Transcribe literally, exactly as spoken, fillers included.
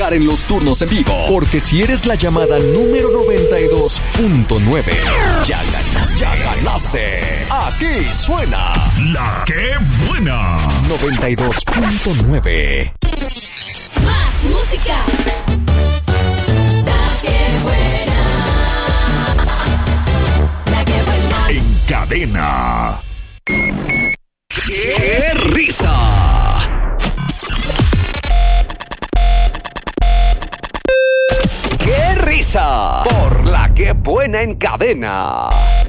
En los turnos en vivo, porque si eres la llamada número noventa y dos punto nueve, ya ganaste, ya ganaste. Aquí suena La Que Buena noventa y dos punto nueve. Más música. La Que Buena. La Que Buena. En cadena. ¡Qué risa! ¡Qué risa! Por La Que Buena en cadena.